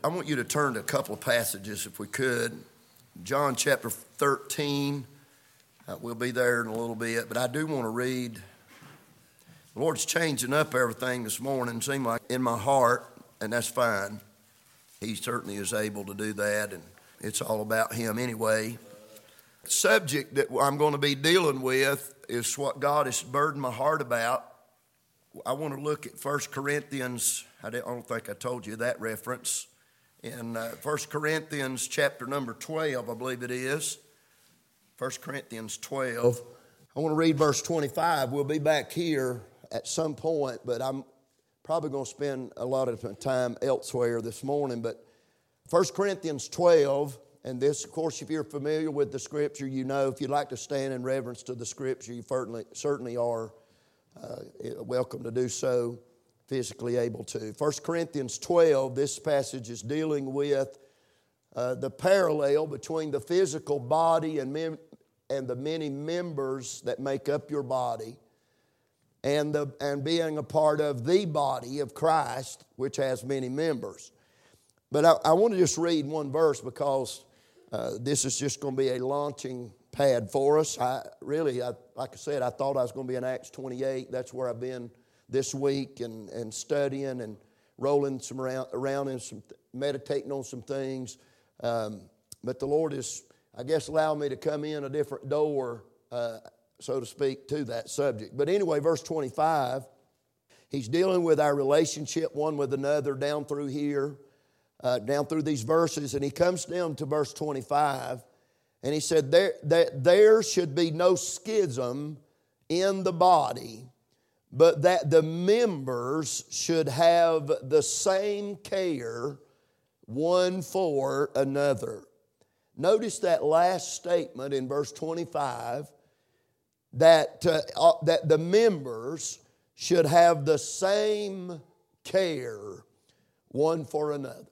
I want you to turn to a couple of passages if we could. John chapter 13. We'll be there in a little bit, but I do want to read. The Lord's changing up everything this morning, seemed like in my heart, and that's fine. He certainly is able to do that, and it's all about Him anyway. The subject that I'm going to be dealing with is what God has burdened my heart about. I want to look at 1 Corinthians. I don't think I told you that reference. In 1 Corinthians chapter number 12, I believe it is. 1 Corinthians 12. I want to read verse 25. We'll be back here at some point, but I'm probably going to spend a lot of time elsewhere this morning. But 1 Corinthians 12, and this, of course, if you're familiar with the Scripture, you know if you'd like to stand in reverence to the Scripture, you certainly are welcome to do so. Physically able to. 1 Corinthians 12, this passage is dealing with the parallel between the physical body and the many members that make up your body and being a part of the body of Christ, which has many members. But I want to just read one verse because this is just going to be a launching pad for us. Like I said, I thought I was going to be in Acts 28. That's where I've been this week and studying and rolling some around and meditating on some things. But the Lord is, I guess, allowed me to come in a different door, so to speak, to that subject. But anyway, verse 25, he's dealing with our relationship one with another down through here, down through these verses. And he comes down to verse 25, and he said, there should be no schism in the body, but that the members should have the same care one for another. Notice that last statement in verse 25, that the members should have the same care one for another.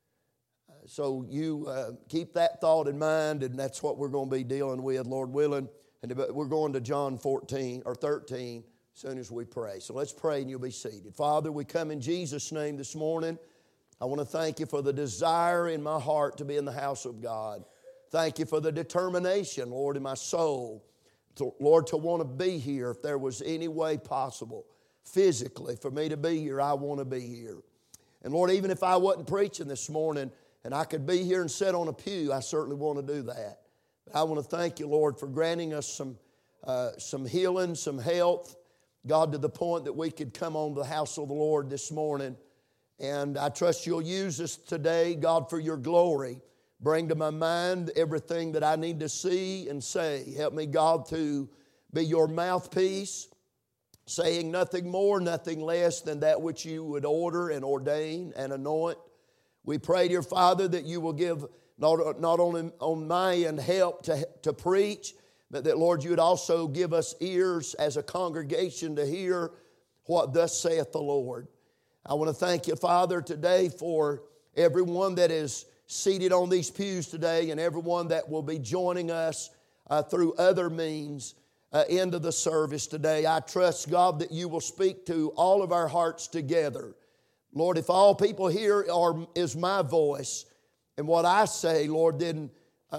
So you keep that thought in mind, and that's what we're going to be dealing with, Lord willing. And we're going to John 14 or 13. As soon as we pray. So let's pray and you'll be seated. Father, we come in Jesus' name this morning. I want to thank you for the desire in my heart to be in the house of God. Thank you for the determination, Lord, in my soul, Lord, to want to be here if there was any way possible, physically, for me to be here. I want to be here. And Lord, even if I wasn't preaching this morning and I could be here and sit on a pew, I certainly want to do that. But I want to thank you, Lord, for granting us some healing, some health, God, to the point that we could come on to the house of the Lord this morning. And I trust you'll use us today, God, for your glory. Bring to my mind everything that I need to see and say. Help me, God, to be your mouthpiece, saying nothing more, nothing less than that which you would order and ordain and anoint. We pray, dear Father, that you will give not only on my end help to preach, but that, Lord, you would also give us ears as a congregation to hear what thus saith the Lord. I want to thank you, Father, today for everyone that is seated on these pews today and everyone that will be joining us through other means into the service today. I trust, God, that you will speak to all of our hearts together. Lord, if all people hear is my voice and what I say, Lord, then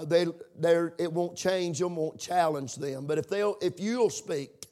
it won't change them, won't challenge them. But if you will speak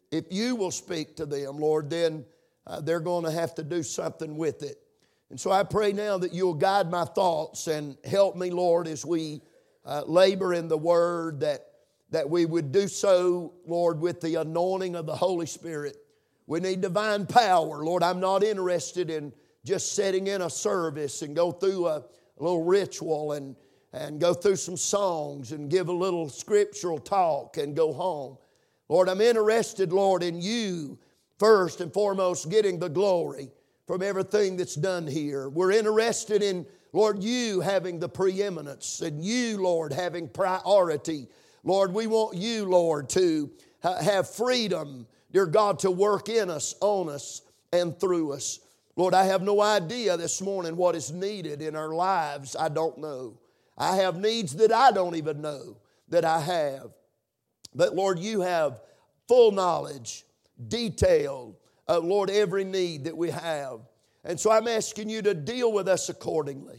to them, Lord, then they're going to have to do something with it. And so I pray now that you'll guide my thoughts and help me, Lord, as we labor in the Word, that we would do so, Lord, with the anointing of the Holy Spirit. We need divine power. Lord, I'm not interested in just sitting in a service and go through a little ritual and go through some songs and give a little scriptural talk and go home. Lord, I'm interested, Lord, in you first and foremost getting the glory from everything that's done here. We're interested in, Lord, you having the preeminence and you, Lord, having priority. Lord, we want you, Lord, to have freedom, dear God, to work in us, on us, and through us. Lord, I have no idea this morning what is needed in our lives. I don't know. I have needs that I don't even know that I have. But Lord, you have full knowledge, detailed, Lord, every need that we have. And so I'm asking you to deal with us accordingly.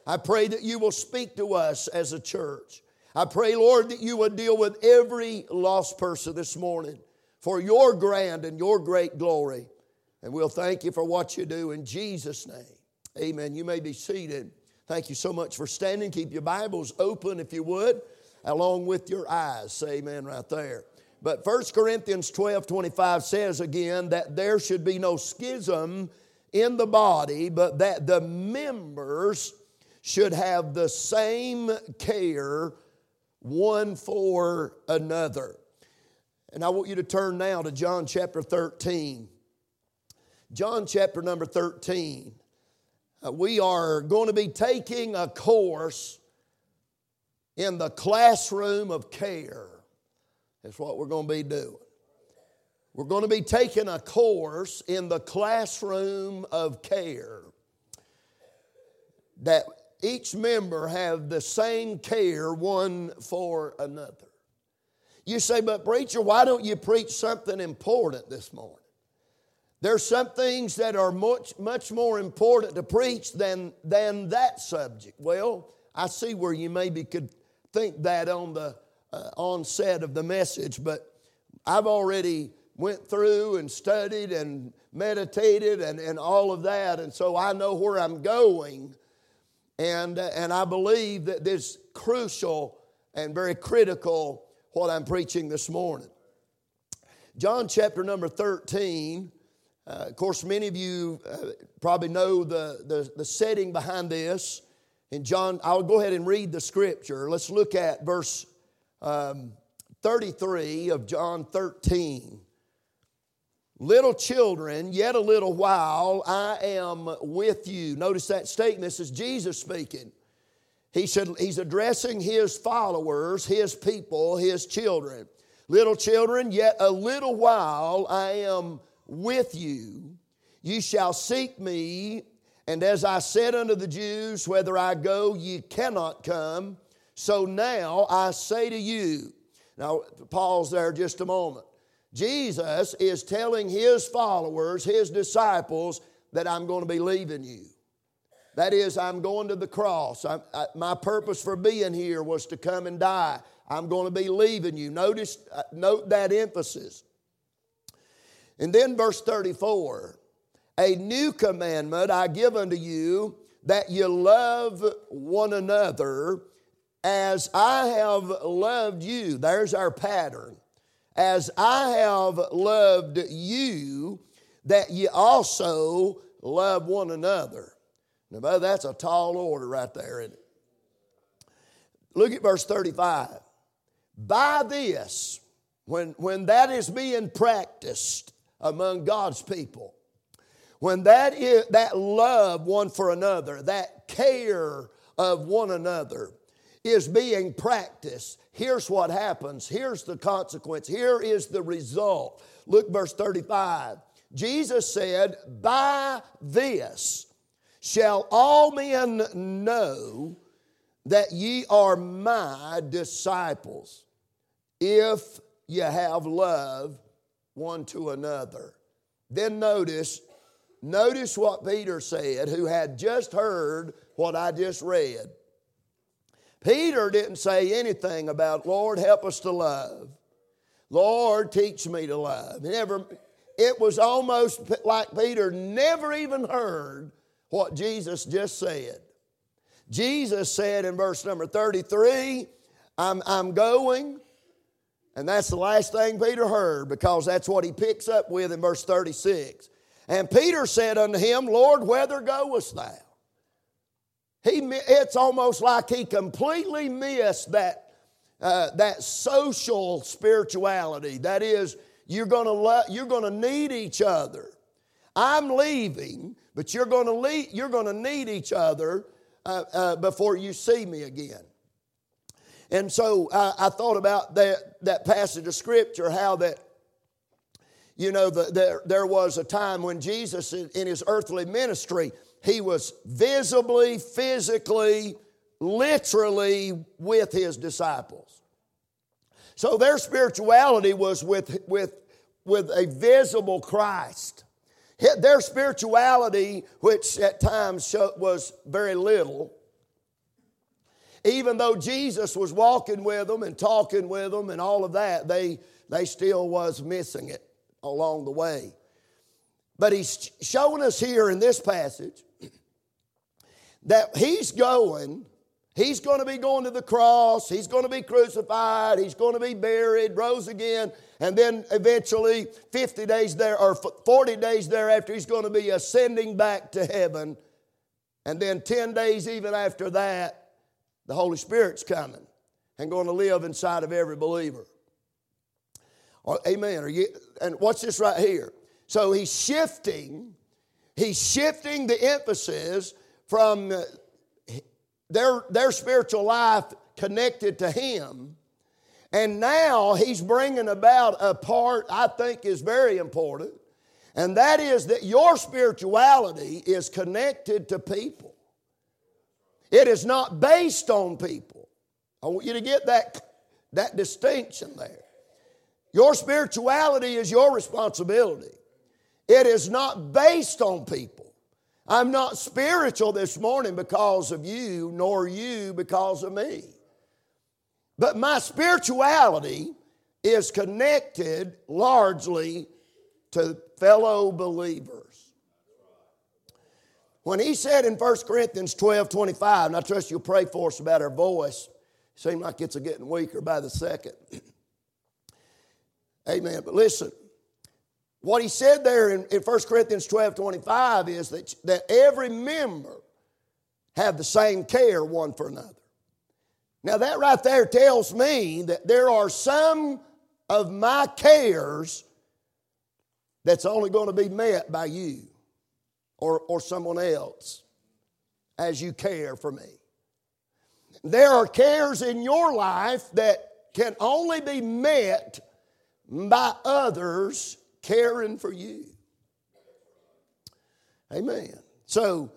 I pray that you will speak to us as a church. I pray, Lord, that you would deal with every lost person this morning for your grand and your great glory. And we'll thank you for what you do in Jesus' name. Amen. You may be seated. Thank you so much for standing. Keep your Bibles open if you would, along with your eyes. Say amen right there. But 1 Corinthians 12:25 says again that there should be no schism in the body, but that the members should have the same care one for another. And I want you to turn now to John chapter 13. John chapter number 13. We are going to be taking a course in the classroom of care. That's what we're going to be doing. We're going to be taking a course in the classroom of care. That each member have the same care one for another. You say, but preacher, why don't you preach something important this morning? There's some things that are much more important to preach than that subject. Well, I see where you maybe could think that on the onset of the message, but I've already went through and studied and meditated and all of that, and so I know where I'm going. And I believe that this is crucial and very critical what I'm preaching this morning. John chapter number 13. Of course, many of you probably know the setting behind this. In John, I'll go ahead and read the scripture. Let's look at verse 33 of John 13. Little children, yet a little while I am with you. Notice that statement. This is Jesus speaking. He's addressing his followers, his people, his children. Little children, yet a little while I am with you. You shall seek me, and as I said unto the Jews, whither I go, ye cannot come. So now I say to you. Now, pause there just a moment. Jesus is telling his followers, his disciples, that I'm going to be leaving you. That is, I'm going to the cross. My purpose for being here was to come and die. I'm going to be leaving you. Note that emphasis. And then verse 34, a new commandment I give unto you, that you love one another as I have loved you. There's our pattern. As I have loved you, that ye also love one another. Now, brother, that's a tall order right there, isn't it? Look at verse 35. By this, when that is being practiced among God's people, when that love one for another, that care of one another is being practiced, here's what happens. Here's the consequence. Here is the result. Look, verse 35. Jesus said, by this shall all men know that ye are my disciples, if ye have love one to another. Then notice what Peter said, who had just heard what I just read. Peter didn't say anything about, Lord, help us to love. Lord, teach me to love. It was almost like Peter never even heard what Jesus just said. Jesus said in verse number 33, I'm going. And that's the last thing Peter heard, because that's what he picks up with in verse 36. And Peter said unto him, Lord, whither goest thou? It's almost like he completely missed that social spirituality. That is, you're going to need each other. I'm leaving, but you're going to need each other before you see me again. And so I thought about that passage of Scripture, how that, there was a time when Jesus in his earthly ministry, he was visibly, physically, literally with his disciples. So their spirituality was with a visible Christ. Their spirituality, which at times was very little, even though Jesus was walking with them and talking with them and all of that, they still was missing it along the way. But he's showing us here in this passage that he's going to be going to the cross, he's going to be crucified, he's going to be buried, rose again, and then eventually 40 days thereafter, he's going to be ascending back to heaven. And then 10 days even after that, the Holy Spirit's coming and going to live inside of every believer. Amen. And watch this right here. So he's shifting the emphasis from their spiritual life connected to him. And now he's bringing about a part I think is very important. And that is that your spirituality is connected to people. It is not based on people. I want you to get that distinction there. Your spirituality is your responsibility. It is not based on people. I'm not spiritual this morning because of you, nor you because of me. But my spirituality is connected largely to fellow believers. When he said in 1 Corinthians 12:25, and I trust you'll pray for us about our voice, it seems like it's getting weaker by the second. Amen. But listen, what he said there in 1 Corinthians 12:25 is that every member have the same care one for another. Now that right there tells me that there are some of my cares that's only going to be met by you or someone else as you care for me. There are cares in your life that can only be met by others caring for you. Amen. So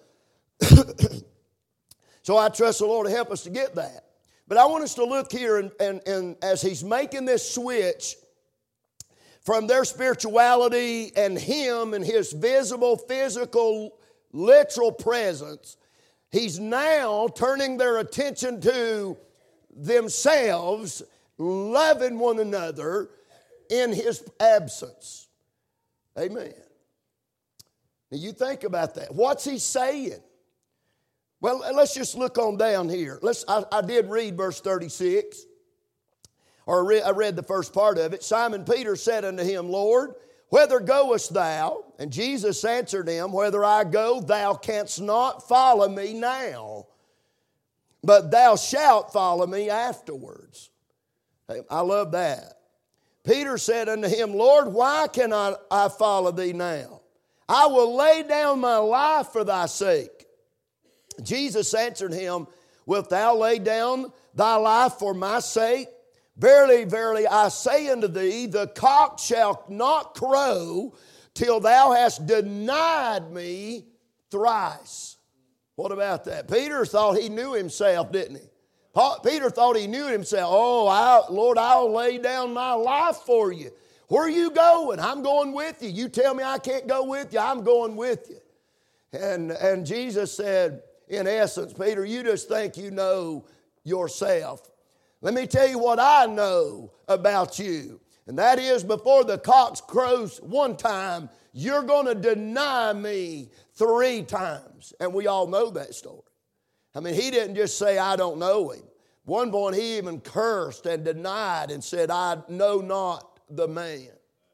I trust the Lord to help us to get that. But I want us to look here and as he's making this switch from their spirituality and him and his visible, physical, literal presence, he's now turning their attention to themselves, loving one another in his absence. Amen. Now you think about that. What's he saying? Well, let's just look on down here. I did read verse 36. I read the first part of it. Simon Peter said unto him, Lord, whither goest thou? And Jesus answered him, Whither I go, thou canst not follow me now, but thou shalt follow me afterwards. I love that. Peter said unto him, Lord, why cannot I follow thee now? I will lay down my life for thy sake. Jesus answered him, Wilt thou lay down thy life for my sake? Verily, verily, I say unto thee, the cock shall not crow till thou hast denied me thrice. What about that? Peter thought he knew himself, didn't he? Peter thought he knew himself. Oh, Lord, I'll lay down my life for you. Where are you going? I'm going with you. You tell me I can't go with you, I'm going with you. And Jesus said, in essence, Peter, you just think you know yourself. Let me tell you what I know about you. And that is, before the cock crows one time, you're going to deny me 3 times. And we all know that story. I mean, he didn't just say, I don't know him. One point, he even cursed and denied and said, I know not the man.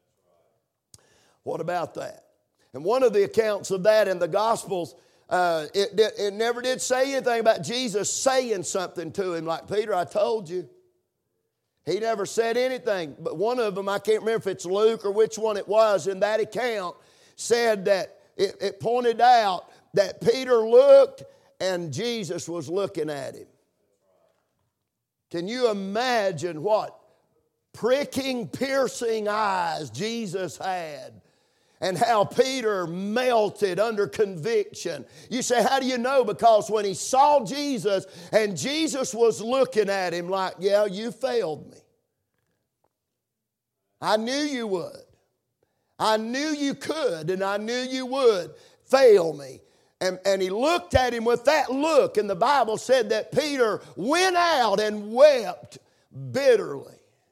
What about that? And one of the accounts of that in the Gospels, it never did say anything about Jesus saying something to him like, Peter, I told you. He never said anything. But one of them, I can't remember if it's Luke or which one it was, in that account said that it pointed out that Peter looked and Jesus was looking at him. Can you imagine what pricking, piercing eyes Jesus had? And how Peter melted under conviction. You say, how do you know? Because when he saw Jesus and Jesus was looking at him like, yeah, you failed me. I knew you would. I knew you could, and I knew you would fail me. And he looked at him with that look, and the Bible said that Peter went out and wept bitterly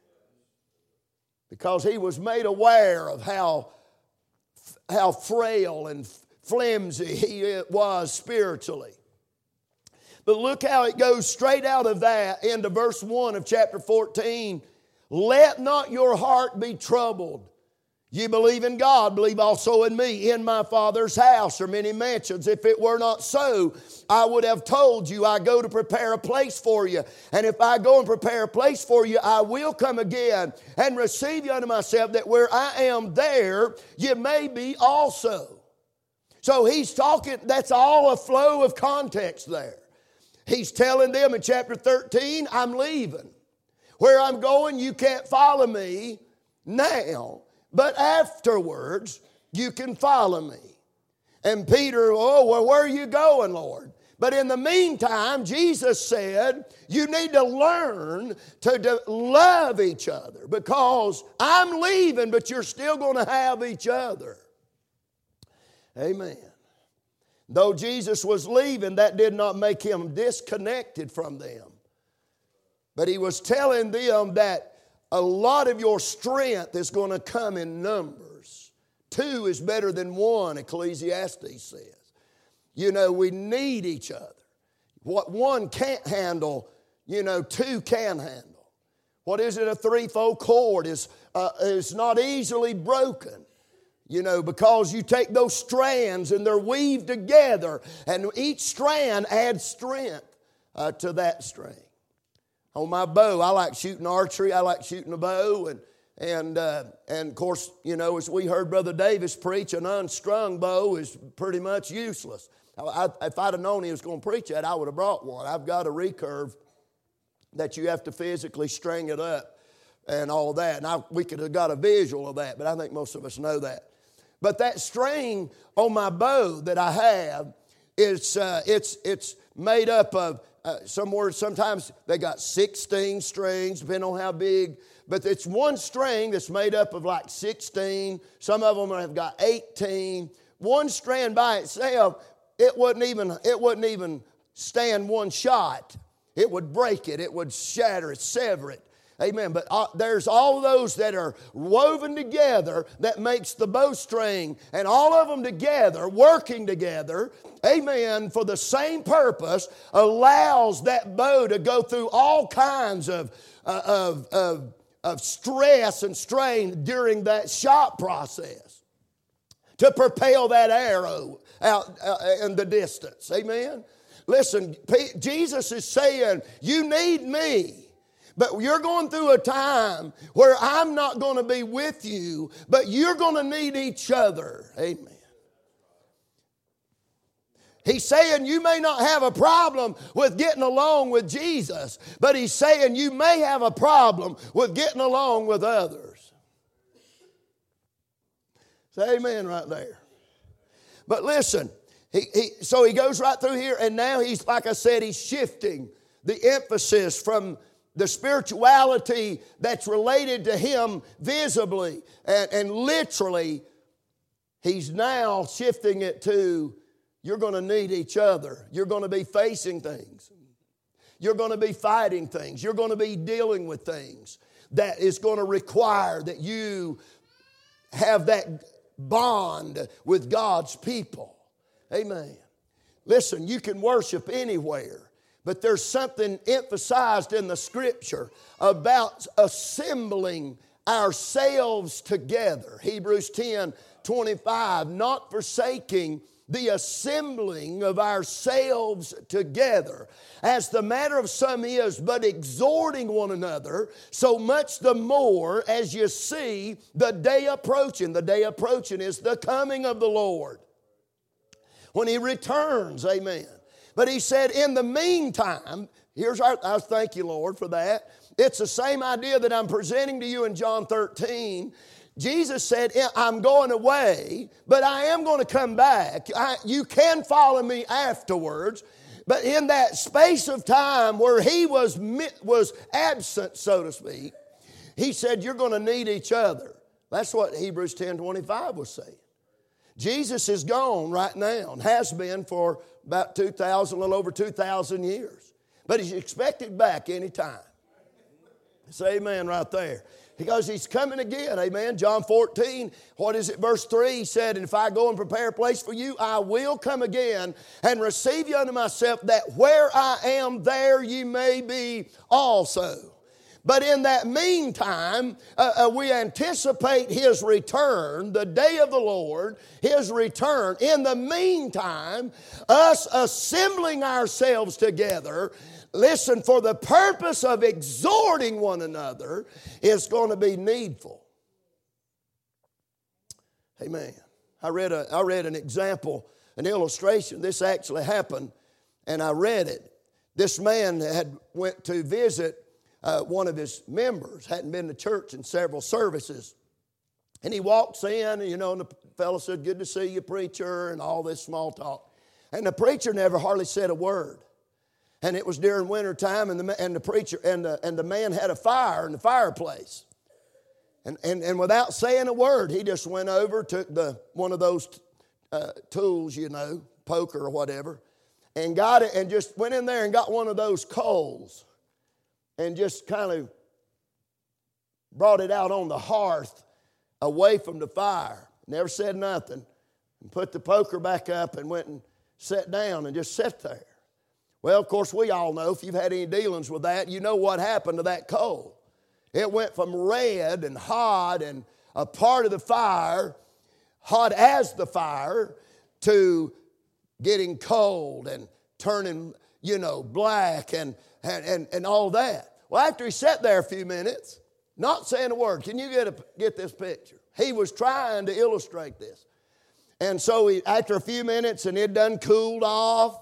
because he was made aware of how frail and flimsy he was spiritually. But look how it goes straight out of that into verse 1 of chapter 14. Let not your heart be troubled. You believe in God, believe also in me. In my Father's house are many mansions. If it were not so, I would have told you, I go to prepare a place for you. And if I go and prepare a place for you, I will come again and receive you unto myself, that where I am there, you may be also. So he's talking, that's all a flow of context there. He's telling them in chapter 13, I'm leaving. Where I'm going, you can't follow me now. But afterwards, you can follow me. And Peter, well, where are you going, Lord? But in the meantime, Jesus said, you need to learn to love each other because I'm leaving, but you're still going to have each other. Amen. Though Jesus was leaving, that did not make him disconnected from them. But he was telling them that a lot of your strength is going to come in numbers. 2 is better than 1, Ecclesiastes says. You know, we need each other. What 1 can't handle, 2 can handle. What is it? A threefold cord is not easily broken. Because you take those strands and they're weaved together, and each strand adds strength to that string. On my bow, I like shooting archery. I like shooting a bow. And of course, as we heard Brother Davis preach, an unstrung bow is pretty much useless. If I'd have known he was going to preach that, I would have brought one. I've got a recurve that you have to physically string it up and all that. And we could have got a visual of that, but I think most of us know that. But that string on my bow that I have, it's made up of sometimes they got 16 strings, depending on how big. But it's one string that's made up of like 16. Some of them have got 18. One strand by itself, it wouldn't even stand one shot. It would break it. It would shatter it, sever it. Amen. But there's all those that are woven together that makes the bowstring, and all of them together, working together, amen, for the same purpose, allows that bow to go through all kinds of stress and strain during that shot process to propel that arrow out in the distance. Amen. Listen, Jesus is saying, you need me. But you're going through a time where I'm not going to be with you, but you're going to need each other. Amen. He's saying you may not have a problem with getting along with Jesus, but he's saying you may have a problem with getting along with others. Say amen right there. But listen, so he goes right through here, and now he's, like I said, he's shifting the emphasis from the spirituality that's related to him visibly and literally. He's now shifting it to, you're going to need each other. You're going to be facing things. You're going to be fighting things. You're going to be dealing with things that is going to require that you have that bond with God's people. Amen. Listen, you can worship anywhere. But there's something emphasized in the Scripture about assembling ourselves together. Hebrews 10:25, not forsaking the assembling of ourselves together, as the manner of some is, but exhorting one another, so much the more as you see the day approaching. The day approaching is the coming of the Lord, when He returns, amen. But he said, in the meantime, I thank you, Lord, for that. It's the same idea that I'm presenting to you in John 13. Jesus said, I'm going away, but I am going to come back. You can follow me afterwards. But in that space of time where he was absent, so to speak, he said, you're going to need each other. That's what Hebrews 10:25 was saying. Jesus is gone right now and has been for about 2,000, a little over 2,000 years. But he's expected back any time. Say amen right there. Because he's coming again, amen. John 14, what is it, verse 3, he said, and if I go and prepare a place for you, I will come again and receive you unto myself, that where I am, there ye may be also. But in that meantime, we anticipate his return, the day of the Lord, his return. In the meantime, us assembling ourselves together, listen, for the purpose of exhorting one another is going to be needful. Amen. I read an example, an illustration. This actually happened, and I read it. This man had went to visit one of his members, hadn't been to church in several services. And he walks in, and and the fellow said, good to see you, preacher, and all this small talk. And the preacher never hardly said a word. And it was during winter time, and the preacher and the man had a fire in the fireplace. And without saying a word, he just went over, took one of those tools, poker or whatever, and got it, and just went in there and got one of those coals, and just kind of brought it out on the hearth away from the fire. Never said nothing. And put the poker back up and went and sat down and just sat there. Well, of course, we all know, if you've had any dealings with that, you know what happened to that coal. It went from red and hot and a part of the fire, hot as the fire, to getting cold and turning, black and all that. Well, after he sat there a few minutes, not saying a word, can you get this picture? He was trying to illustrate this. And so after a few minutes and it done cooled off,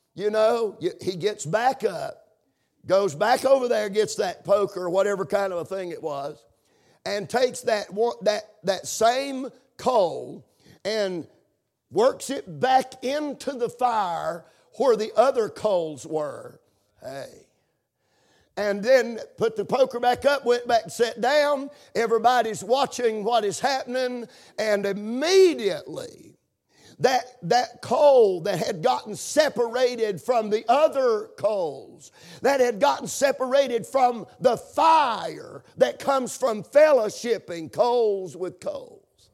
he gets back up, goes back over there, gets that poker or whatever kind of a thing it was, and takes that same coal and works it back into the fire where the other coals were. Hey. And then put the poker back up, went back and sat down. Everybody's watching what is happening, and immediately that coal that had gotten separated from the other coals, that had gotten separated from the fire that comes from fellowshipping coals with coals,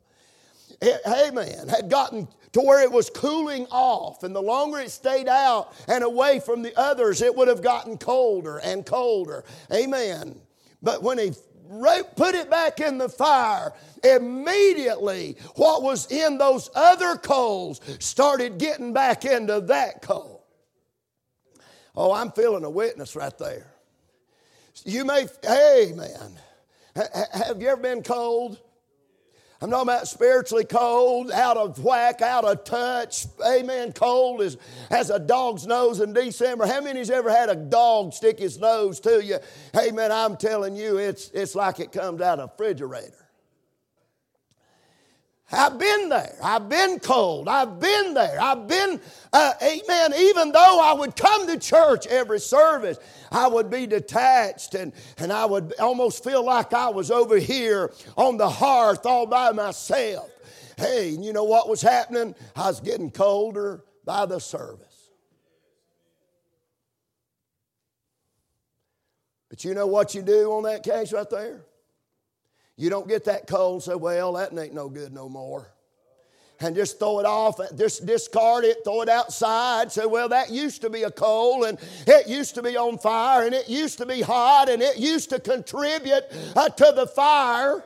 had gotten to where it was cooling off, and the longer it stayed out and away from the others, it would have gotten colder and colder. Amen. But when he put it back in the fire, immediately what was in those other coals started getting back into that coal. Oh, I'm feeling a witness right there. Amen. Have you ever been cold? I'm talking about spiritually cold, out of whack, out of touch. Amen. Cold as a dog's nose in December. How many's ever had a dog stick his nose to you? Amen. I'm telling you, it's like it comes out of a refrigerator. I've been there. I've been cold. I've been there. Amen. Even though I would come to church every service, I would be detached and I would almost feel like I was over here on the hearth all by myself. Hey, you know what was happening? I was getting colder by the service. But you know what you do on that case right there? You don't get that cold and say, well, that ain't no good no more. And just throw it off, just discard it, throw it outside, say, well, that used to be a coal, and it used to be on fire, and it used to be hot, and it used to contribute to the fire.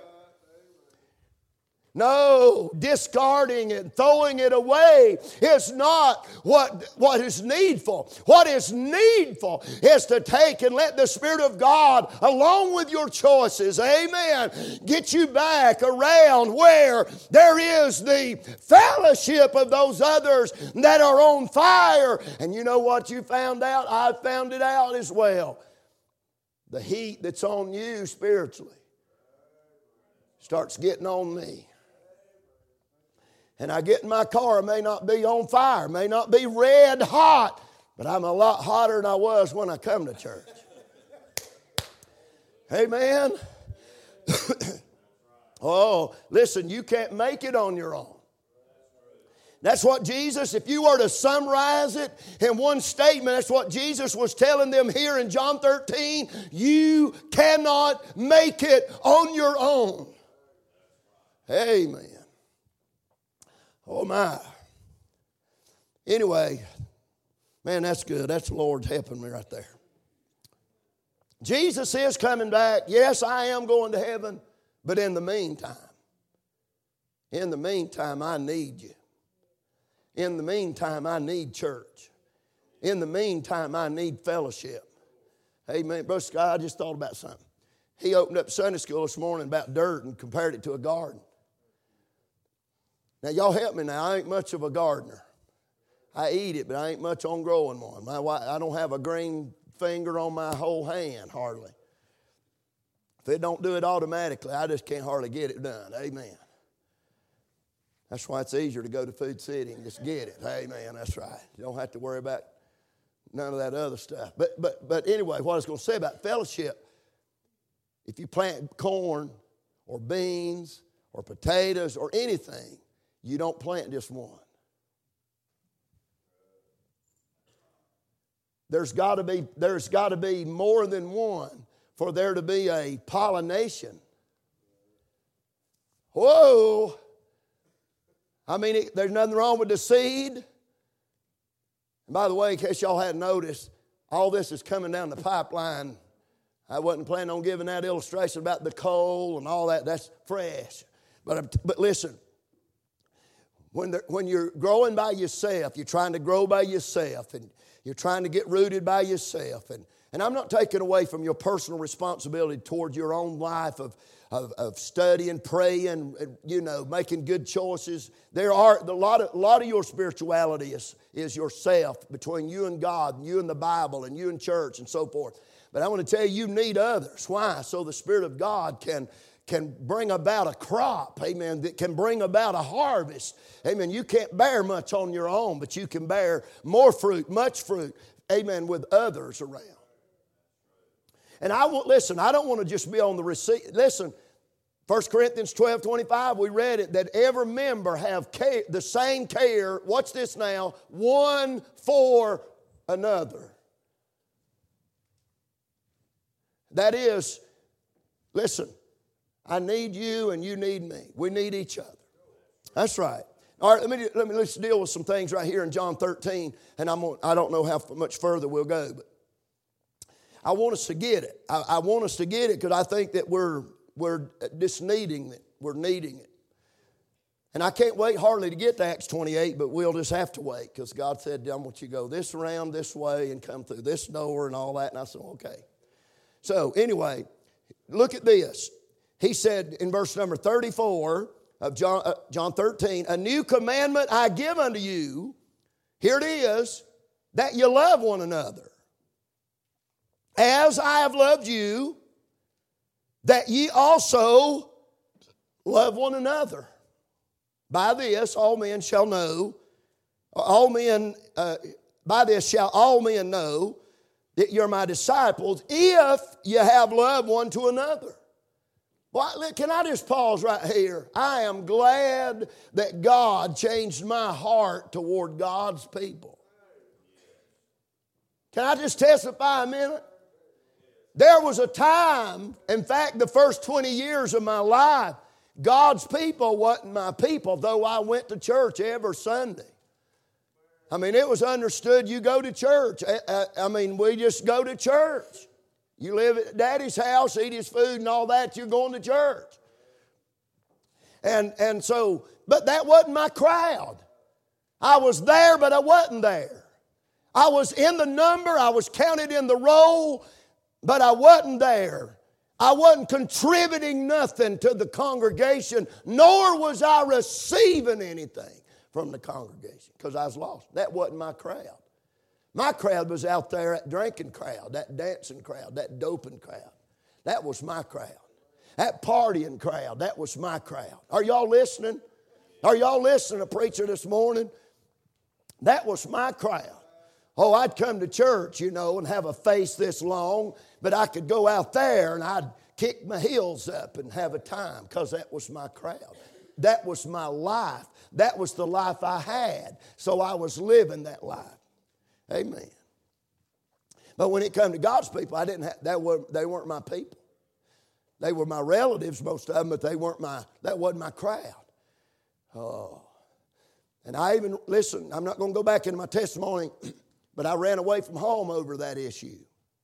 No, discarding it, throwing it away is not what is needful. What is needful is to take and let the Spirit of God, along with your choices, amen, get you back around where there is the fellowship of those others that are on fire. And you know what you found out? I found it out as well. The heat that's on you spiritually starts getting on me. And I get in my car, it may not be on fire, may not be red hot, but I'm a lot hotter than I was when I come to church. Amen. Oh, listen, you can't make it on your own. That's what Jesus, if you were to summarize it in one statement, that's what Jesus was telling them here in John 13. You cannot make it on your own. Amen. Oh my. Anyway, man, that's good. That's the Lord helping me right there. Jesus is coming back. Yes, I am going to heaven. But in the meantime, I need you. In the meantime, I need church. In the meantime, I need fellowship. Amen. Brother Scott, I just thought about something. He opened up Sunday school this morning about dirt and compared it to a garden. Now, y'all help me now. I ain't much of a gardener. I eat it, but I ain't much on growing one. I don't have a green finger on my whole hand, hardly. If it don't do it automatically, I just can't hardly get it done. Amen. That's why it's easier to go to Food City and just get it. Amen. That's right. You don't have to worry about none of that other stuff. But anyway, what I was going to say about fellowship, if you plant corn or beans or potatoes or anything, you don't plant just one. There's got to be more than one for there to be a pollination. Whoa! I mean, there's nothing wrong with the seed. And by the way, in case y'all hadn't noticed, all this is coming down the pipeline. I wasn't planning on giving that illustration about the coal and all that. That's fresh. But listen, when you're growing by yourself, you're trying to grow by yourself, and you're trying to get rooted by yourself. And I'm not taking away from your personal responsibility toward your own life of studying, praying, making good choices. There are a lot of your spirituality is yourself, between you and God, and you and the Bible, and you and church, and so forth. But I want to tell you need others. Why? So the Spirit of God can bring about a crop, amen, that can bring about a harvest. Amen. You can't bear much on your own, but you can bear more fruit, much fruit, amen, with others around. And I don't want to just be on the receipt. Listen, 1 Corinthians 12:25, we read it, that every member have the same care, watch this now, one for another. That is, listen, I need you and you need me. We need each other. That's right. All right, let's deal with some things right here in John 13, and I don't know how much further we'll go, but I want us to get it. I want us to get it because I think that we're just needing it. We're needing it. And I can't wait hardly to get to Acts 28, but we'll just have to wait because God said, I want you to go this around this way and come through this door and all that. And I said, okay. So anyway, look at this. He said in verse number 34 of John 13, a new commandment I give unto you, here it is, that you love one another. As I have loved you, that ye also love one another. By this all men shall know, by this shall all men know that you're my disciples, if you have love one to another. Well, can I just pause right here? I am glad that God changed my heart toward God's people. Can I just testify a minute? There was a time, in fact, the first 20 years of my life, God's people wasn't my people, though I went to church every Sunday. I mean, it was understood you go to church. We just go to church. You live at Daddy's house, eat his food and all that, you're going to church. And so, but that wasn't my crowd. I was there, but I wasn't there. I was in the number, I was counted in the roll, but I wasn't there. I wasn't contributing nothing to the congregation, nor was I receiving anything from the congregation because I was lost. That wasn't my crowd. My crowd was out there, that drinking crowd, that dancing crowd, that doping crowd. That was my crowd. That partying crowd, that was my crowd. Are y'all listening? Are y'all listening to preacher this morning? That was my crowd. Oh, I'd come to church, and have a face this long, but I could go out there and I'd kick my heels up and have a time because that was my crowd. that was my life. That was the life I had. So I was living that life. Amen. But when it came to God's people, I didn't have, they weren't my people. They were my relatives, most of them, but that wasn't my crowd. Oh. And I even, listen, I'm not going to go back into my testimony, but I ran away from home over that issue.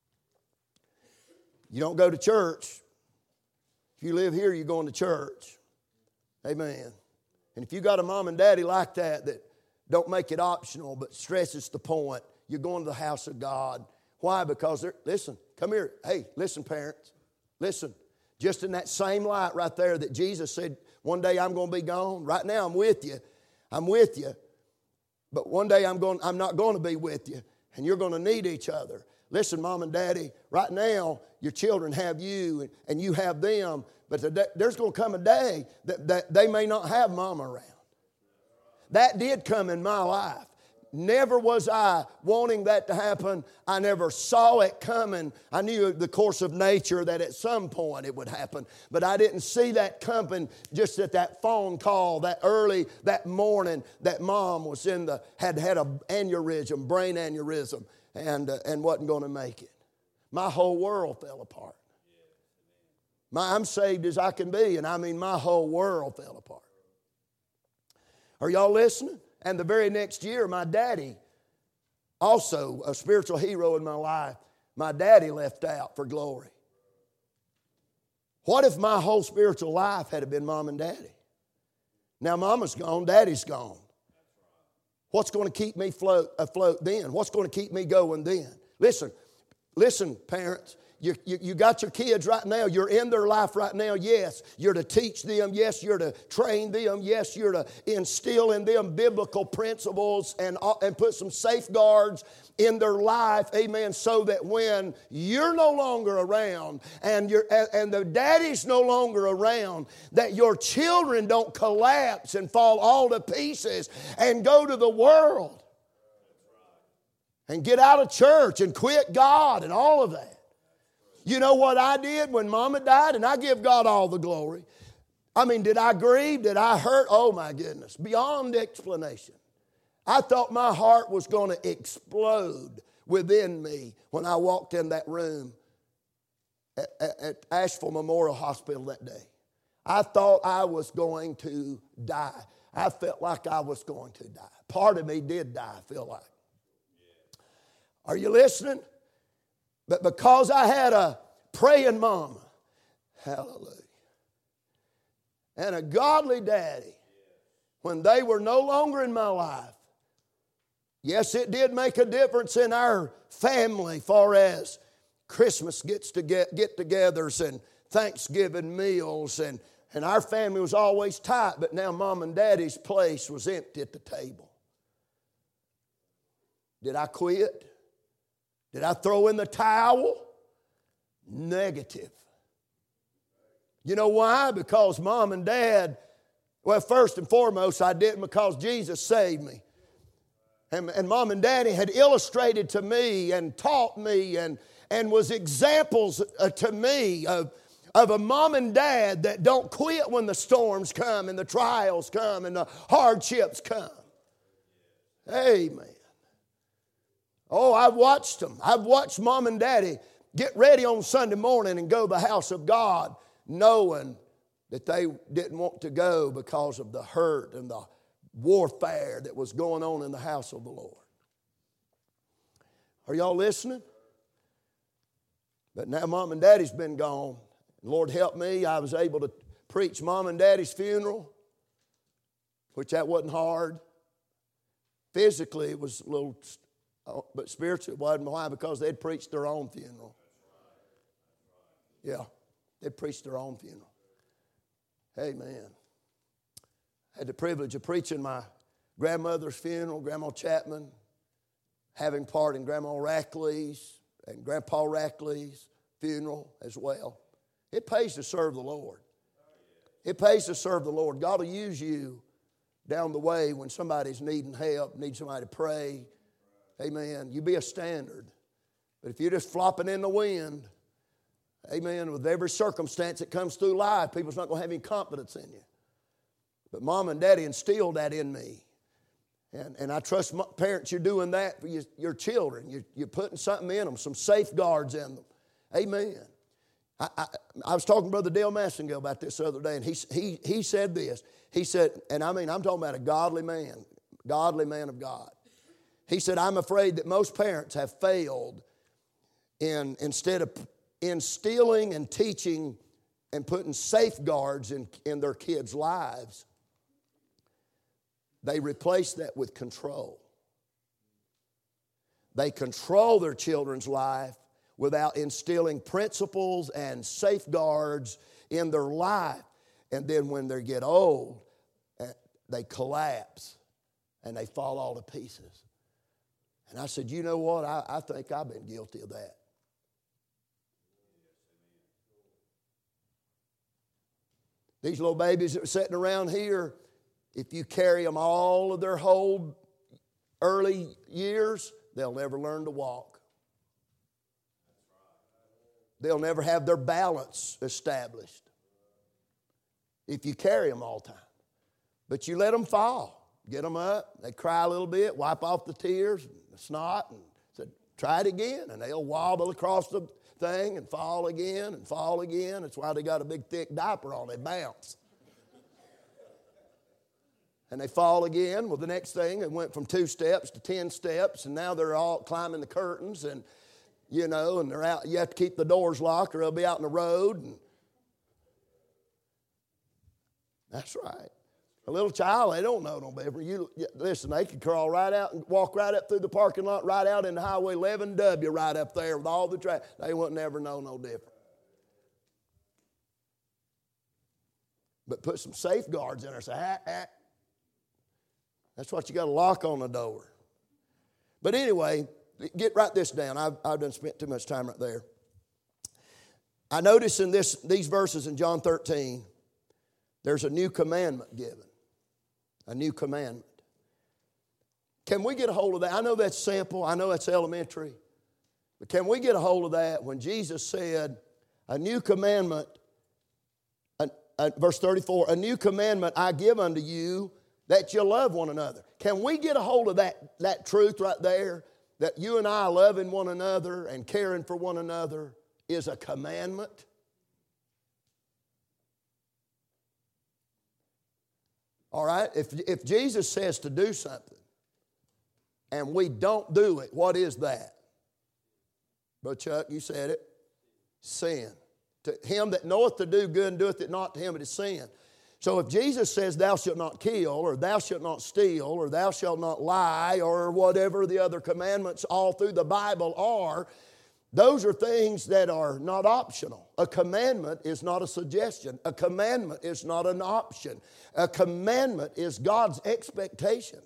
You don't go to church. If you live here, you're going to church. Amen. And if you got a mom and daddy like that don't make it optional but stresses the point, you're going to the house of God. Why? Because listen, come here. Hey, listen, parents. Listen. Just in that same light right there that Jesus said, one day I'm going to be gone. Right now I'm with you. I'm with you. But one day I'm not going to be with you. And you're going to need each other. Listen, mom and daddy, right now your children have you and you have them. But there's going to come a day that they may not have mom around. That did come in my life. Never was I wanting that to happen. I never saw it coming. I knew the course of nature that at some point it would happen. But I didn't see that coming just at that phone call that morning that mom was had an aneurysm, brain aneurysm, and wasn't going to make it. My whole world fell apart. I'm saved as I can be, and I mean my whole world fell apart. Are y'all listening? And the very next year, my daddy, also a spiritual hero in my life, my daddy left out for glory. What if my whole spiritual life had been mom and daddy? Now mama's gone, daddy's gone. What's going to keep me afloat then? What's going to keep me going then? Listen, parents. You got your kids right now. You're in their life right now. Yes, you're to teach them. Yes, you're to train them. Yes, you're to instill in them biblical principles and put some safeguards in their life. Amen. So that when you're no longer around and the daddy's no longer around, that your children don't collapse and fall all to pieces and go to the world and get out of church and quit God and all of that. You know what I did when Mama died? And I give God all the glory. I mean, did I grieve? Did I hurt? Oh, my goodness. Beyond explanation. I thought my heart was going to explode within me when I walked in that room at Asheville Memorial Hospital that day. I thought I was going to die. I felt like I was going to die. Part of me did die, I feel like. Are you listening? But because I had a praying mama, hallelujah, and a godly daddy, when they were no longer in my life, yes, it did make a difference in our family far as Christmas get-togethers and Thanksgiving meals, and our family was always tight, but now mom and daddy's place was empty at the table. Did I quit? Did I throw in the towel? Negative. You know why? Because mom and dad, well, first and foremost, I didn't because Jesus saved me. And mom and daddy had illustrated to me and taught me and was examples to me of a mom and dad that don't quit when the storms come and the trials come and the hardships come. Amen. Oh, I've watched them. I've watched mom and daddy get ready on Sunday morning and go to the house of God knowing that they didn't want to go because of the hurt and the warfare that was going on in the house of the Lord. Are y'all listening? But now mom and daddy's been gone. Lord help me, I was able to preach mom and daddy's funeral, which that wasn't hard. Physically it was a little, but spiritually it wasn't. Why? Because they'd preached their own funeral. Yeah, they'd preached their own funeral. Amen. I had the privilege of preaching my grandmother's funeral, Grandma Chapman, having part in Grandma Rackley's and Grandpa Rackley's funeral as well. It pays to serve the Lord. It pays to serve the Lord. God will use you down the way when somebody's needing help, needs somebody to pray. Amen. You be a standard. But if you're just flopping in the wind, amen, with every circumstance that comes through life, people's not going to have any confidence in you. But Mom and Daddy instilled that in me. And I trust parents, you're doing that for your children. You're putting something in them, some safeguards in them. Amen. I was talking to Brother Dale Massengill about this the other day, and he said this. He said, and I mean, I'm talking about a godly man of God. He said, I'm afraid that most parents have failed instead of instilling and teaching and putting safeguards in their kids' lives, they replace that with control. They control their children's life without instilling principles and safeguards in their life. And then when they get old, they collapse and they fall all to pieces. And I said, you know what? I think I've been guilty of that. These little babies that are sitting around here, if you carry them all of their whole early years, they'll never learn to walk. They'll never have their balance established if you carry them all the time. But you let them fall. Get them up. They cry a little bit, wipe off the tears and the snot, and said, try it again. And they'll wobble across the thing and fall again and fall again. That's why they got a big thick diaper on. They bounce. And they fall again. Well, the next thing, it went from 2 steps to 10 steps, and now they're all climbing the curtains, and and they're out. You have to keep the doors locked, or they'll be out in the road. And that's right. A little child, they don't know no better. Listen, they could crawl right out and walk right up through the parking lot, right out into Highway 11W, right up there with all the traffic. They wouldn't never know no different. But put some safeguards in there. Say, That's what you got to lock on the door. But anyway, write this down. I've done spent too much time right there. I notice in these verses in John 13, there's a new commandment given. A new commandment. Can we get a hold of that? I know that's simple. I know that's elementary. But can we get a hold of that when Jesus said, a new commandment, verse 34, a new commandment I give unto you, that you love one another. Can we get a hold of that truth right there? That you and I loving one another and caring for one another is a commandment? All right? If Jesus says to do something and we don't do it, what is that? Brother Chuck, you said it. Sin. To him that knoweth to do good and doeth it not, to him it is sin. So if Jesus says thou shalt not kill, or thou shalt not steal, or thou shalt not lie, or whatever the other commandments all through the Bible are, those are things that are not optional. A commandment is not a suggestion. A commandment is not an option. A commandment is God's expectation.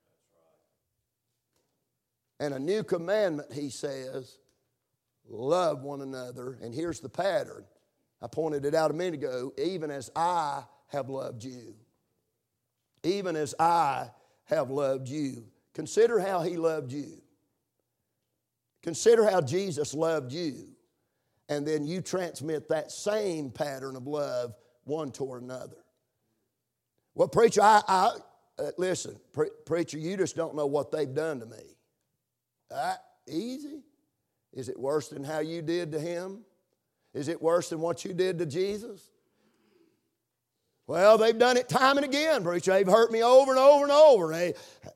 And a new commandment, he says, love one another. And here's the pattern. I pointed it out a minute ago. Even as I have loved you. Even as I have loved you. Consider how he loved you. Consider how Jesus loved you. And then you transmit that same pattern of love one toward another. Well, preacher, listen, preacher, you just don't know what they've done to me. Easy? Is it worse than how you did to him? Is it worse than what you did to Jesus? Well, they've done it time and again, preacher. They've hurt me over and over and over.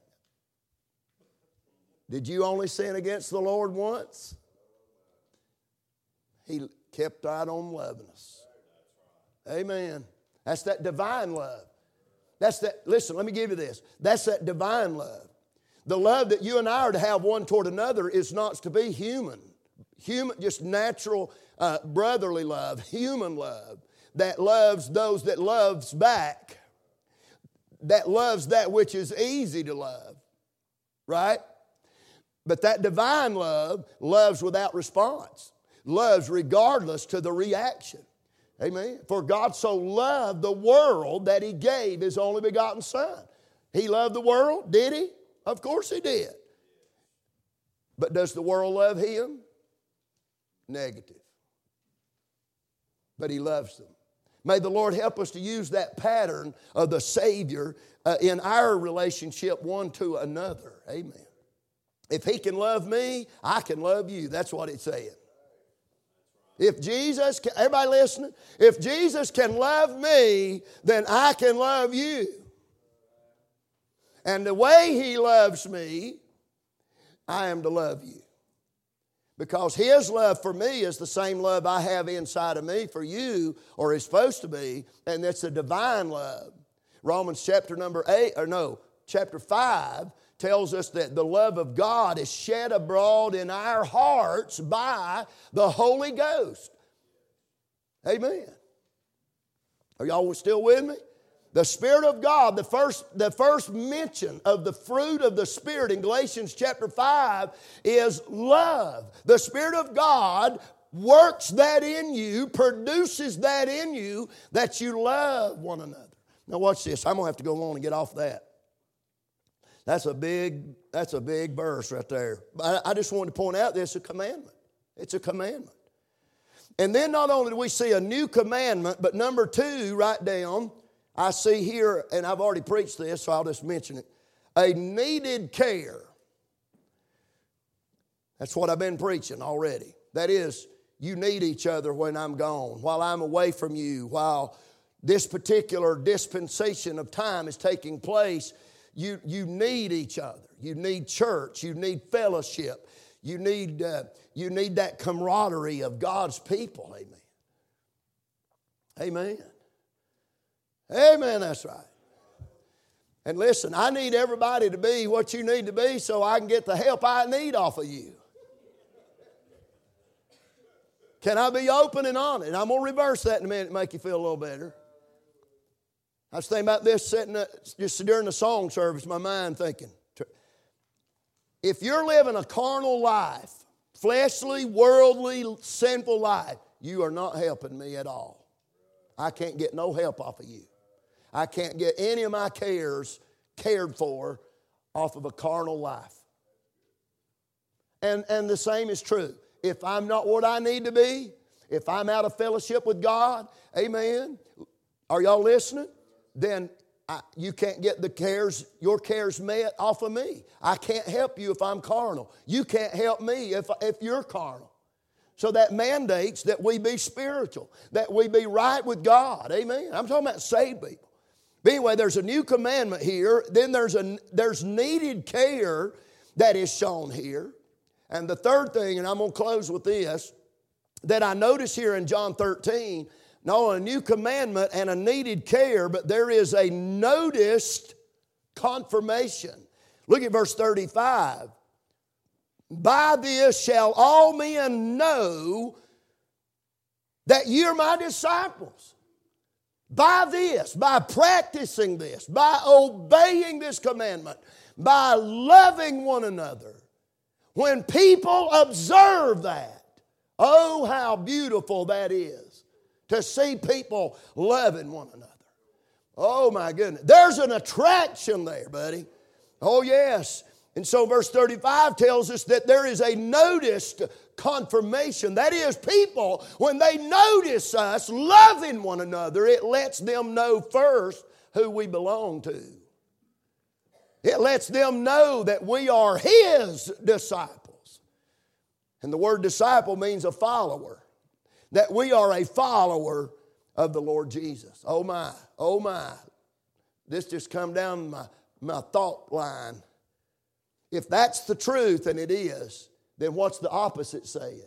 Did you only sin against the Lord once? He kept right on loving us. Amen. That's that divine love. Listen, let me give you this. That's that divine love. The love that you and I are to have one toward another is not to be human. Just natural brotherly love, human love. That loves those that loves back. That loves that which is easy to love. Right? But that divine love loves without response. Loves regardless to the reaction. Amen. For God so loved the world that he gave his only begotten Son. He loved the world, did he? Of course he did. But does the world love him? Negative. But he loves them. May the Lord help us to use that pattern of the Savior in our relationship one to another. Amen. If He can love me, I can love you. That's what it's saying. If Jesus, everybody listening? If Jesus can love me, then I can love you. And the way He loves me, I am to love you. Because His love for me is the same love I have inside of me for you, or is supposed to be, and it's a divine love. Romans chapter 5 tells us that the love of God is shed abroad in our hearts by the Holy Ghost. Amen. Are y'all still with me? The Spirit of God, the first mention of the fruit of the Spirit in Galatians chapter 5 is love. The Spirit of God works that in you, produces that in you, that you love one another. Now watch this. I'm going to have to go on and get off that. That's a big verse right there. But I just wanted to point out this is a commandment. It's a commandment. And then not only do we see a new commandment, but number 2, write down, I see here, and I've already preached this, so I'll just mention it, a needed care. That's what I've been preaching already. That is, you need each other when I'm gone, while I'm away from you, while this particular dispensation of time is taking place. You need each other. You need church. You need fellowship. You need that camaraderie of God's people. Amen. Amen. Amen, that's right. And listen, I need everybody to be what you need to be so I can get the help I need off of you. Can I be open and honest? And I'm going to reverse that in a minute to make you feel a little better. I was thinking about this just during the song service, my mind thinking. If you're living a carnal life, fleshly, worldly, sinful life, you are not helping me at all. I can't get no help off of you. I can't get any of my cares cared for off of a carnal life. And the same is true. If I'm not what I need to be, if I'm out of fellowship with God, amen, are y'all listening? Then you can't get your cares met off of me. I can't help you if I'm carnal. You can't help me if you're carnal. So that mandates that we be spiritual, that we be right with God. Amen. I'm talking about saved people. But anyway, there's a new commandment here. Then there's needed care that is shown here. And the third thing, and I'm going to close with this, that I notice here in John 13, not only a new commandment and a needed care, but there is a noticed confirmation. Look at verse 35. By this shall all men know that you're my disciples. By this, by practicing this, by obeying this commandment, by loving one another. When people observe that, oh, how beautiful that is to see people loving one another. Oh, my goodness. There's an attraction there, buddy. Oh, yes. And so verse 35 tells us that there is a noticed confirmation. That is, people, when they notice us loving one another, it lets them know first who we belong to. It lets them know that we are His disciples. And the word disciple means a follower. That we are a follower of the Lord Jesus. Oh my, oh my. This just come down my thought line. If that's the truth, and it is, then what's the opposite saying?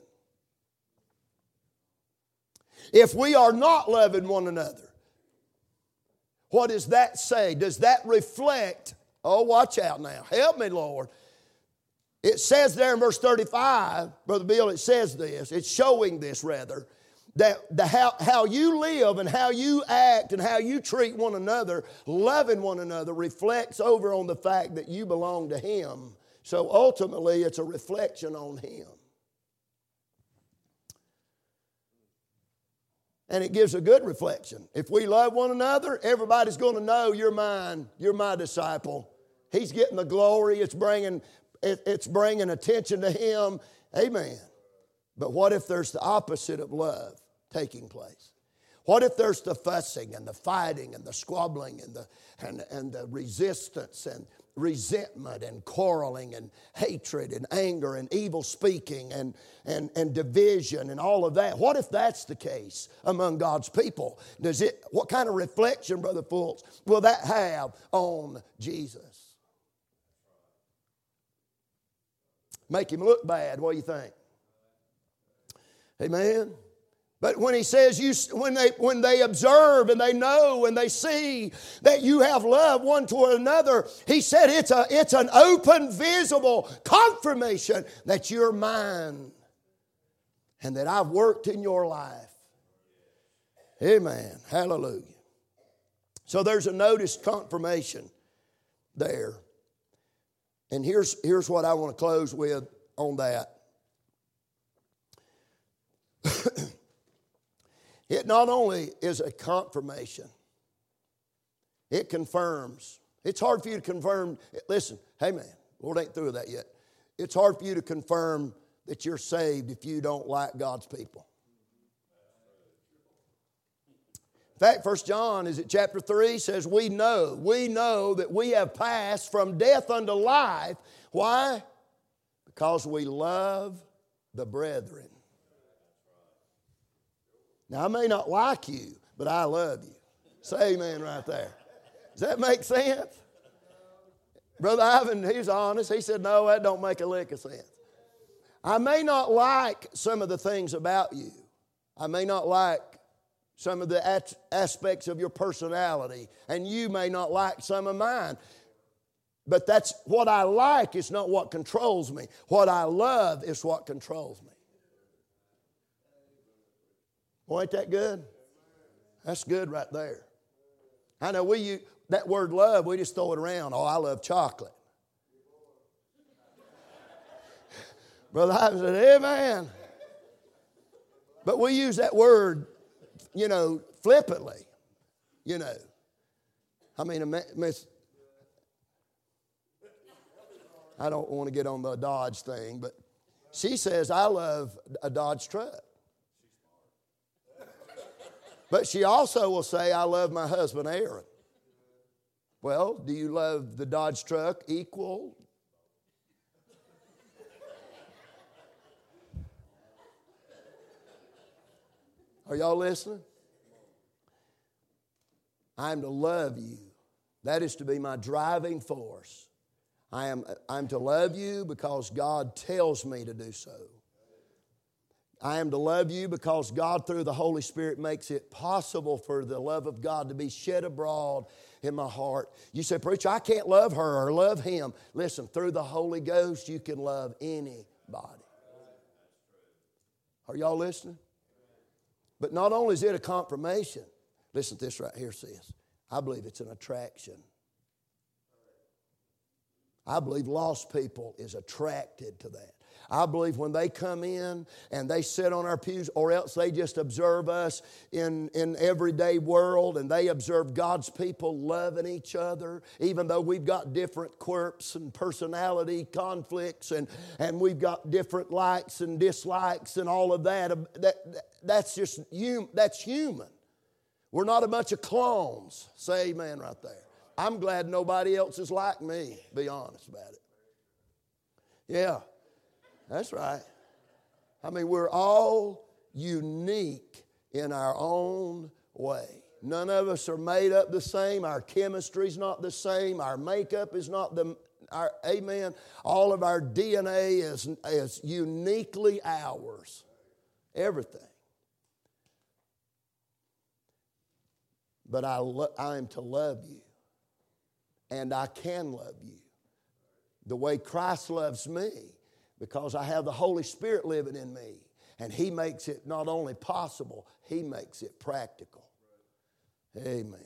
If we are not loving one another, what does that say? Does that reflect, oh, watch out now, help me, Lord. It says there in verse 35, Brother Bill, it says this, it's showing this rather, that how you live and how you act and how you treat one another, loving one another, reflects over on the fact that you belong to Him. So ultimately, it's a reflection on Him. And it gives a good reflection. If we love one another, everybody's going to know you're mine, you're my disciple. He's getting the glory. It's bringing attention to Him. Amen. But what if there's the opposite of love taking place? What if there's the fussing and the fighting and the squabbling and the resistance and resentment and quarreling and hatred and anger and evil speaking and division and all of that? What if that's the case among God's people? What kind of reflection, Brother Fultz, will that have on Jesus? Make him look bad, what do you think? Amen? But when he says, when they observe and they know and they see that you have love one toward another, he said it's an open, visible confirmation that you're mine and that I've worked in your life. Amen. Hallelujah. So there's a noticed confirmation there. And here's what I want to close with on that. It not only is a confirmation, it confirms. It's hard for you to confirm. Listen, hey man, Lord ain't through with that yet. It's hard for you to confirm that you're saved if you don't like God's people. In fact, 1 John is at chapter 3 says, we know that we have passed from death unto life. Why? Because we love the brethren. Now, I may not like you, but I love you. Say amen right there. Does that make sense? Brother Ivan, he's honest. He said, no, that don't make a lick of sense. I may not like some of the things about you. I may not like some of the aspects of your personality, and you may not like some of mine. But that's what I like is not what controls me. What I love is what controls me. Well, ain't that good? That's good right there. I know that word love, we just throw it around. Oh, I love chocolate. Brother Ivan said, amen. But we use that word, flippantly. I mean, I don't want to get on the Dodge thing, but she says, I love a Dodge truck. But she also will say, I love my husband, Aaron. Well, do you love the Dodge truck equal? Are y'all listening? I'm to love you. That is to be my driving force. I'm to love you because God tells me to do so. I am to love you because God, through the Holy Spirit, makes it possible for the love of God to be shed abroad in my heart. You say, preacher, I can't love her or love him. Listen, through the Holy Ghost, you can love anybody. Are y'all listening? But not only is it a confirmation, listen to this right here, sis. I believe it's an attraction. I believe lost people is attracted to that. I believe when they come in and they sit on our pews, or else they just observe us in everyday world, and they observe God's people loving each other, even though we've got different quirks and personality conflicts, and we've got different likes and dislikes and all of that. That's just that's human. We're not a bunch of clones. Say amen right there. I'm glad nobody else is like me, be honest about it. Yeah. That's right. I mean, we're all unique in our own way. None of us are made up the same. Our chemistry's not the same. Our makeup is not amen. All of our DNA is uniquely ours. Everything. But I am to love you. And I can love you the way Christ loves me, because I have the Holy Spirit living in me. And He makes it not only possible, He makes it practical. Amen.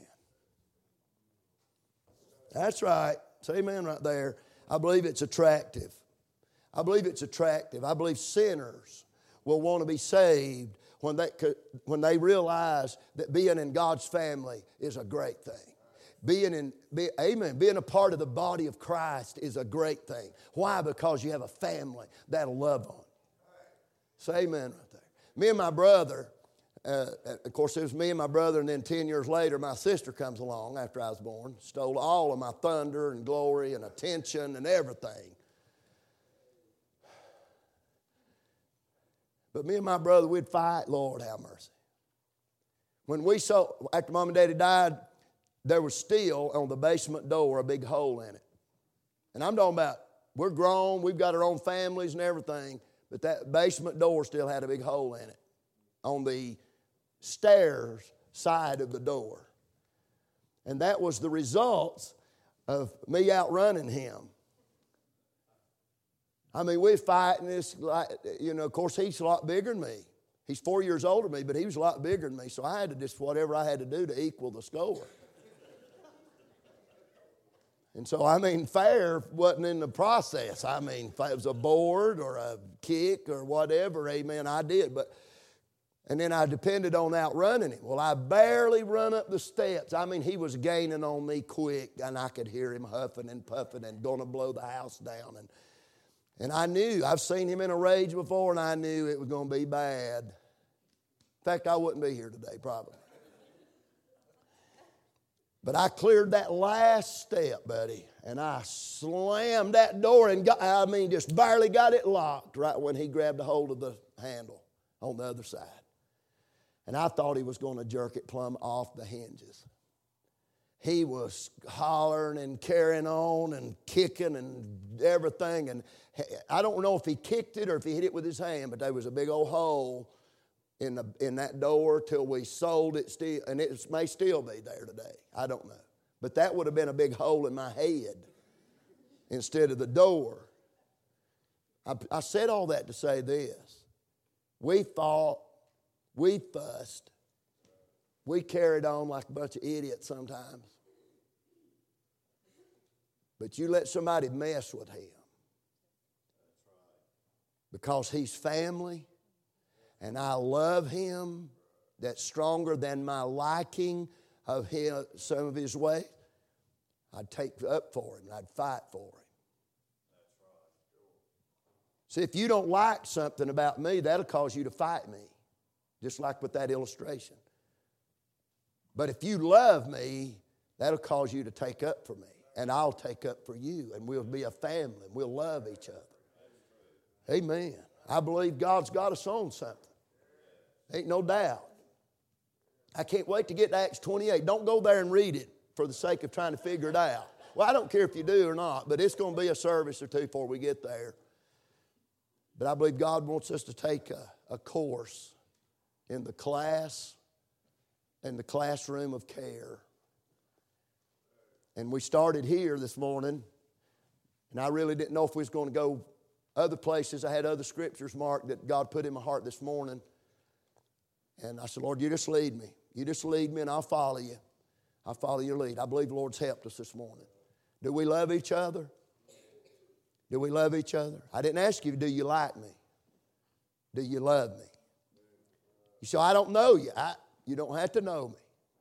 That's right. Say amen right there. I believe it's attractive. I believe it's attractive. I believe sinners will want to be saved when they realize that being in God's family is a great thing. Being a part of the body of Christ is a great thing. Why? Because you have a family that'll love on. Say amen right there. Me and my brother, Of course, it was me and my brother, and then 10 years later, my sister comes along after I was born, stole all of my thunder and glory and attention and everything. But me and my brother, we'd fight, Lord have mercy. When we saw, after Mom and Daddy died, there was still on the basement door a big hole in it. And I'm talking about, we're grown, we've got our own families and everything, but that basement door still had a big hole in it on the stairs side of the door. And that was the results of me outrunning him. I mean, we're fighting this, like, of course, he's a lot bigger than me. He's 4 years older than me, but he was a lot bigger than me, so I had to just whatever I had to do to equal the score. And so, I mean, fair wasn't in the process. I mean, if it was a board or a kick or whatever, amen, I did. And then I depended on outrunning him. Well, I barely run up the steps. I mean, he was gaining on me quick, and I could hear him huffing and puffing and going to blow the house down. And I knew, I've seen him in a rage before, and I knew it was going to be bad. In fact, I wouldn't be here today, probably. But I cleared that last step, buddy, and I slammed that door and just barely got it locked right when he grabbed a hold of the handle on the other side. And I thought he was going to jerk it plumb off the hinges. He was hollering and carrying on and kicking and everything. And I don't know if he kicked it or if he hit it with his hand, but there was a big old hole in that door till we sold it still, and it may still be there today. I don't know. But that would have been a big hole in my head instead of the door. I said all that to say this. We fought, we fussed, we carried on like a bunch of idiots sometimes. But you let somebody mess with him because he's family, and I love him, that's stronger than my liking of him, some of his ways. I'd take up for him, and I'd fight for him. See, if you don't like something about me, that'll cause you to fight me, just like with that illustration. But if you love me, that'll cause you to take up for me, and I'll take up for you, and we'll be a family, and we'll love each other. Amen. I believe God's got us on something. Ain't no doubt. I can't wait to get to Acts 28. Don't go there and read it for the sake of trying to figure it out. Well, I don't care if you do or not, but it's going to be a service or two before we get there. But I believe God wants us to take a course in the class and the classroom of care. And we started here this morning, and I really didn't know if we was going to go other places. I had other scriptures marked that God put in my heart this morning. And I said, Lord, you just lead me. You just lead me and I'll follow you. I'll follow your lead. I believe the Lord's helped us this morning. Do we love each other? Do we love each other? I didn't ask you, do you like me? Do you love me? You say, I don't know you. You don't have to know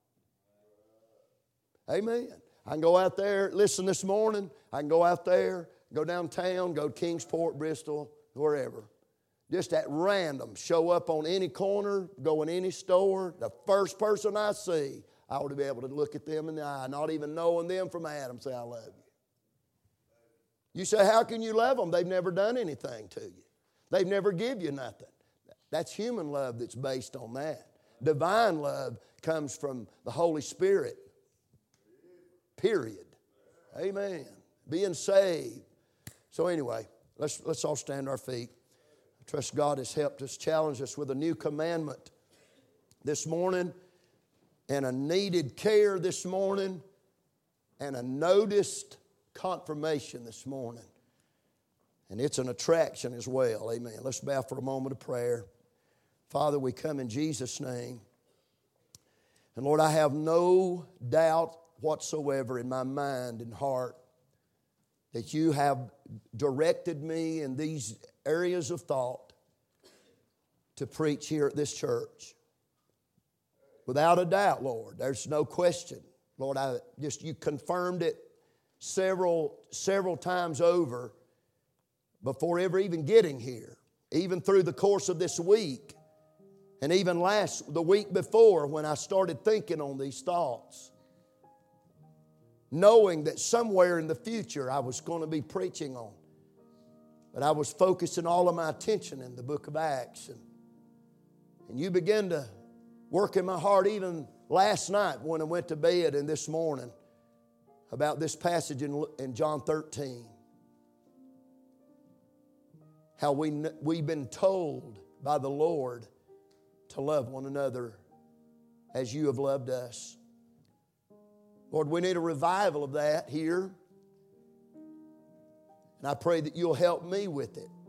me. Amen. I can go out there, listen this morning. I can go out there, go downtown, go to Kingsport, Bristol, wherever. Just at random, show up on any corner, go in any store. The first person I see, I ought to be able to look at them in the eye, not even knowing them from Adam, say, I love you. You say, how can you love them? They've never done anything to you. They've never give you nothing. That's human love that's based on that. Divine love comes from the Holy Spirit. Period. Amen. Being saved. So anyway, let's all stand to our feet. I trust God has helped us, challenged us with a new commandment this morning, and a needed care this morning, and a noticed confirmation this morning. And it's an attraction as well. Amen. Let's bow for a moment of prayer. Father, we come in Jesus' name. And Lord, I have no doubt whatsoever in my mind and heart that you have directed me in these areas of thought to preach here at this church. Without a doubt, Lord, there's no question. Lord, you confirmed it several times over before ever even getting here. Even through the course of this week, And even the week before, when I started thinking on these thoughts, knowing that somewhere in the future I was going to be preaching on. But I was focusing all of my attention in the book of Acts. And you began to work in my heart even last night when I went to bed and this morning about this passage in John 13. How we've been told by the Lord to love one another as you have loved us. Lord, we need a revival of that here. And I pray that you'll help me with it.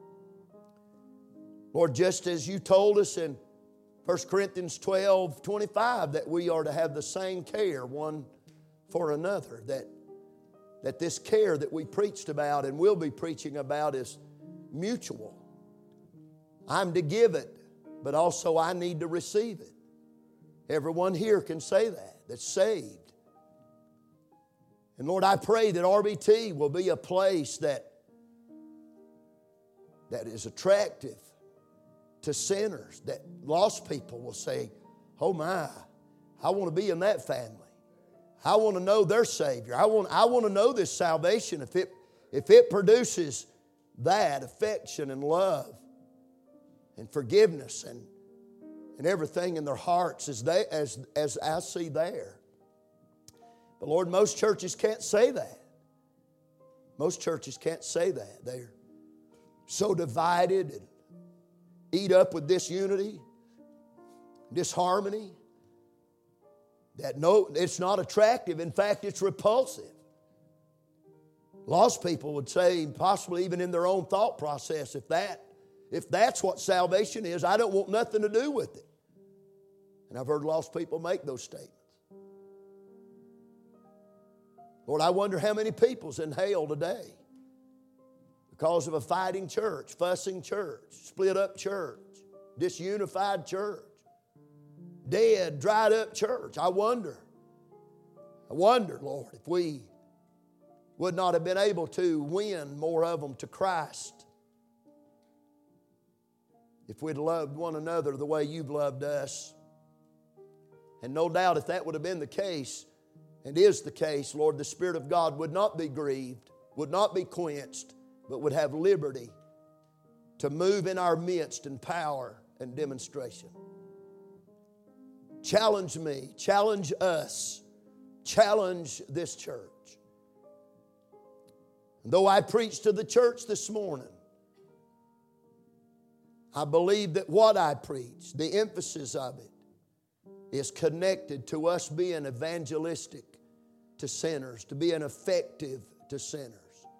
Lord, just as you told us in 1 Corinthians 12:25 that we are to have the same care one for another, that this care that we preached about and will be preaching about is mutual. I'm to give it, but also I need to receive it. Everyone here can say that's saved. And Lord, I pray that RBT will be a place that is attractive to sinners, that lost people will say, oh my, I want to be in that family. I want to know their Savior. I want to know this salvation. If it produces that affection and love and forgiveness and everything in their hearts as I see there. But Lord, most churches can't say that. Most churches can't say that. They're so divided and eat up with disunity, disharmony, that no, it's not attractive. In fact, it's repulsive. Lost people would say, possibly even in their own thought process, if that's what salvation is, I don't want nothing to do with it. And I've heard lost people make those statements. Lord, I wonder how many people's in hell today because of a fighting church, fussing church, split up church, disunified church, dead, dried up church. I wonder, Lord, if we would not have been able to win more of them to Christ if we'd loved one another the way you've loved us. And no doubt if that would have been the case, and is the case, Lord, the Spirit of God would not be grieved, would not be quenched, but would have liberty to move in our midst in power and demonstration. Challenge me, challenge us, challenge this church. And though I preached to the church this morning, I believe that what I preach, the emphasis of it, is connected to us being evangelistic to sinners, to being effective to sinners.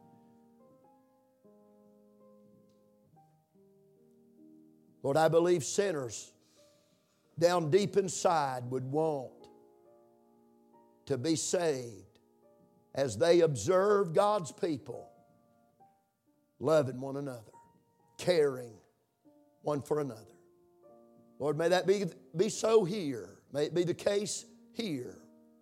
Lord, I believe sinners down deep inside would want to be saved as they observe God's people loving one another, caring one for another. Lord, may that be so here. May it be the case here.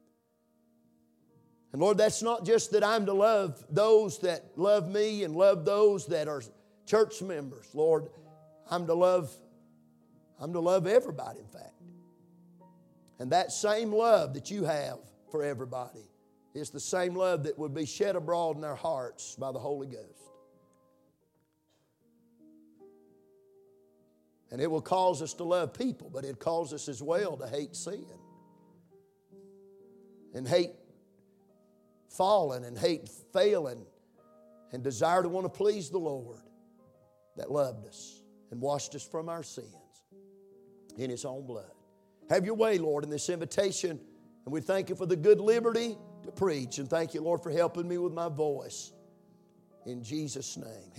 And Lord, that's not just that I'm to love those that love me and love those that are church members. Lord, I'm to love everybody, in fact. And that same love that you have for everybody is the same love that would be shed abroad in our hearts by the Holy Ghost. And it will cause us to love people, but it calls us as well to hate sin. And hate falling and hate failing and desire to want to please the Lord that loved us and washed us from our sins in His own blood. Have your way, Lord, in this invitation. And we thank you for the good liberty to preach. And thank you, Lord, for helping me with my voice. In Jesus' name.